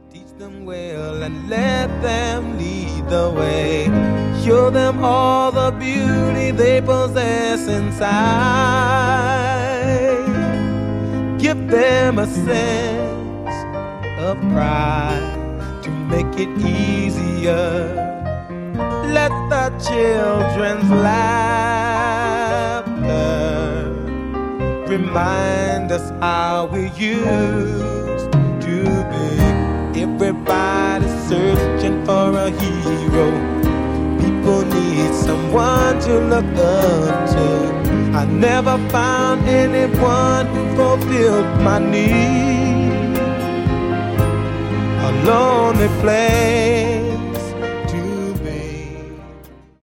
Teach them well and let them lead the way. Show them all the beauty they possess inside. Give them a sense of pride to make it easier. Let the children's laughter remind us how we used to be. Everybody's searching for a hero. People need someone to look up to. I never found anyone who fulfilled my need. A lonely place